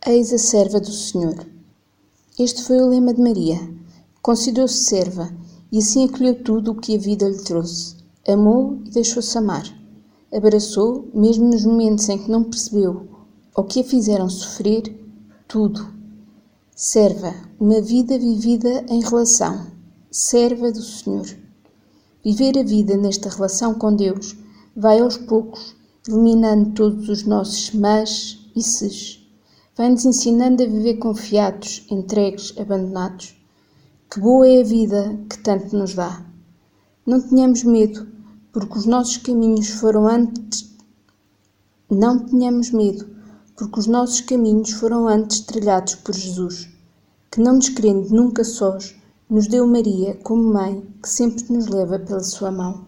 Eis a serva do Senhor. Este foi o lema de Maria. Considerou-se serva e assim acolheu tudo o que a vida lhe trouxe. Amou e deixou-se amar. Abraçou, mesmo nos momentos em que não percebeu ou que a fizeram sofrer, tudo. Serva, uma vida vivida em relação. Serva do Senhor. Viver a vida nesta relação com Deus vai aos poucos eliminando todos os nossos mas e ses. Vai-nos ensinando a viver confiados, entregues, abandonados. Que boa é a vida que tanto nos dá. Não tenhamos medo, porque os nossos caminhos foram antes... Não tenhamos medo, porque os nossos caminhos foram antes trilhados por Jesus, que não nos querendo nunca sós, nos deu Maria como mãe, que sempre nos leva pela sua mão.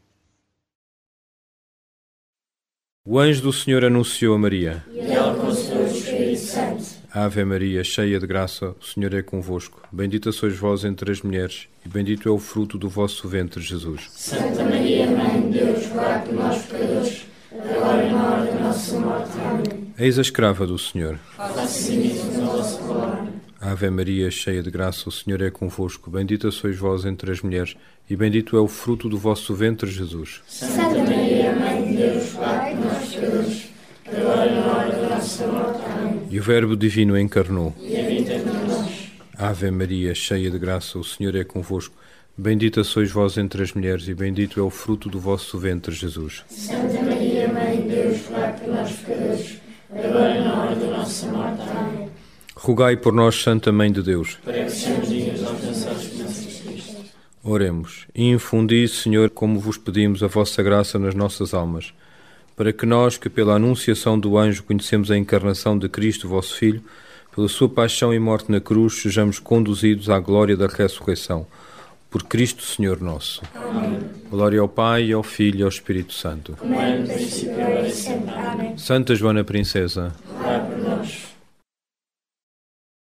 O anjo do Senhor anunciou a Maria. E ela concebeu o Espírito Santo. Ave Maria, cheia de graça, o Senhor é convosco. Bendita sois vós entre as mulheres, e bendito é o fruto do vosso ventre, Jesus. Santa Maria, Mãe de Deus, rogai por nós pecadores, agora e na hora da nossa morte. Amém. Eis a escrava do Senhor. Faça-se nisso a vossa palavra. Ave Maria, cheia de graça, o Senhor é convosco. Bendita sois vós entre as mulheres, e bendito é o fruto do vosso ventre, Jesus. Santa Maria, Mãe de Deus, rogai por nós pecadores, agora e na hora da nossa morte. Amém. E o Verbo divino encarnou. E habita entre nós. Ave Maria, cheia de graça, o Senhor é convosco. Bendita sois vós entre as mulheres, e bendito é o fruto do vosso ventre, Jesus. Santa Maria, Mãe de Deus, rogai por nós pecadores, agora e na hora da nossa morte. Amém. Rogai por nós, Santa Mãe de Deus. Para que sejamos dignos de alcançar as promessas de Cristo. Oremos. E infundi, Senhor, como vos pedimos, a vossa graça nas nossas almas, para que nós, que pela anunciação do anjo conhecemos a encarnação de Cristo, vosso Filho, pela sua paixão e morte na cruz, sejamos conduzidos à glória da ressurreição. Por Cristo, Senhor nosso. Amém. Glória ao Pai, e ao Filho e ao Espírito Santo. Como era no princípio, agora e sempre. Amém. Santa Joana Princesa,